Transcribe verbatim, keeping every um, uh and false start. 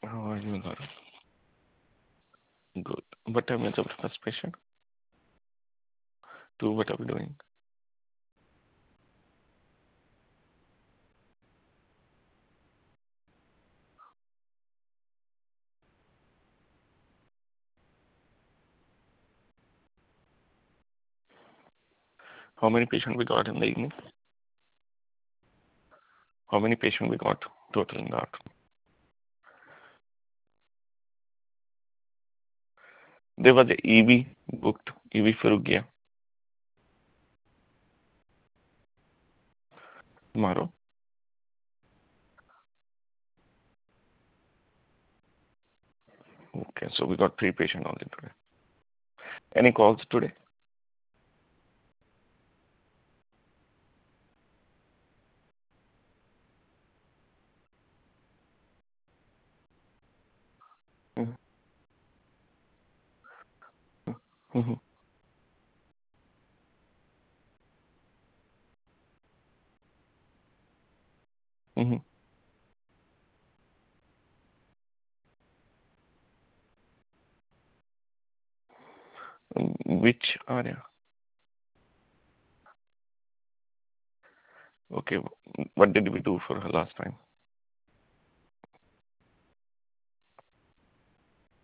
How are you, Gaurav? Good. What time is our first patient? Two, what are we doing? How many patients we got in the evening? How many patients we got total in the afternoon? There was a E V booked, E V for Ugia tomorrow. Okay, so we got three patients only today. Any calls today? Mm-hmm. Mm-hmm. Which area? Okay, what did we do for her last time?